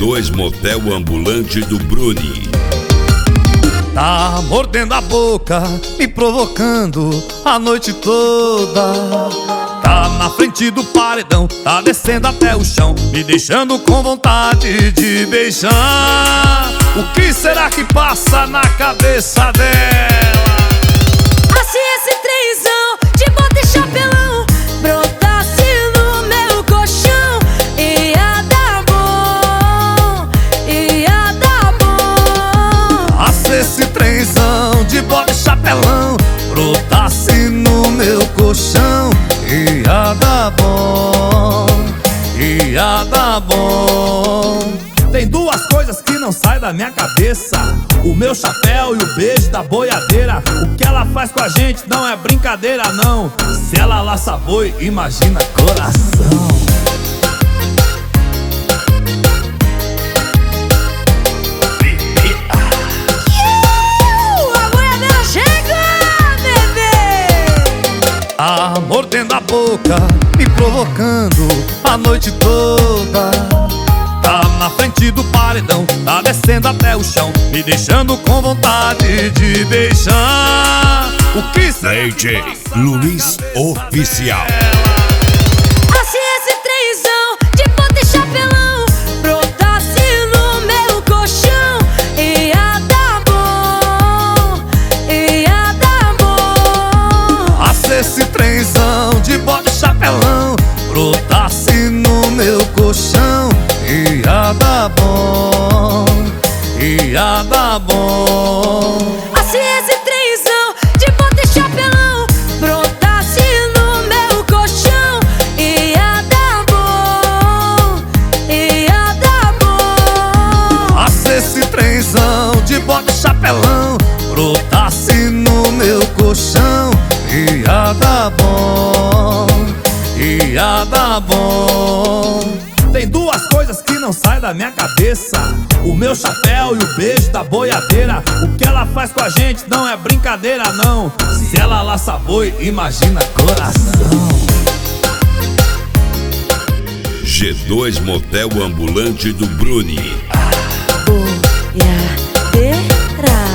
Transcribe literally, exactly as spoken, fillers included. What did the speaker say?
dois Motel Ambulante do Bruni. Tá mordendo a boca, me provocando a noite toda. Tá na frente do paredão, tá descendo até o chão, me deixando com vontade de beijar. O que será que passa na cabeça dela? Ah, se esse trenzão de bota e chapelão brotasse no meu colchão, ia dar bom, ia dar bom. Ah, se esse trenzão de bota e chapelão brotasse no meu colchão, ia dar bom, ia dar bom. Tem duas coisas que não saem da minha cabeça: o meu chapéu e o beijo da boiadeira. O que ela faz com a gente não é brincadeira, não. Se ela laça boi, imagina coração. Uh, a boiadeira chega, bebê! Ah, mordendo a boca, me provocando a noite toda. Tá na frente do paredão, tá descendo até o chão, me deixando com vontade de beijar. O que será D J Luiz Oficial. Ah, se esse trenzão de bota e chapelão brotasse no meu colchão, ia dar bom, ia dar bom. Ah, se esse trenzão de bota e chapelão brotasse no meu colchão, ia dar bom, ia dar bom. Ah, se esse trenzão de bota e chapelão brotasse no meu colchão, ia dar bom, ia dar bom. Ah, se esse trenzão de bota e chapelão brotasse no meu colchão, ia dar bom, ia dar bom. Tem duas coisas que não saem da minha cabeça: o meu chapéu e o beijo da boiadeira. O que ela faz com a gente não é brincadeira, não. Se ela laça boi, imagina coração. G dois Motel Ambulante do Bruni. Boiadeira.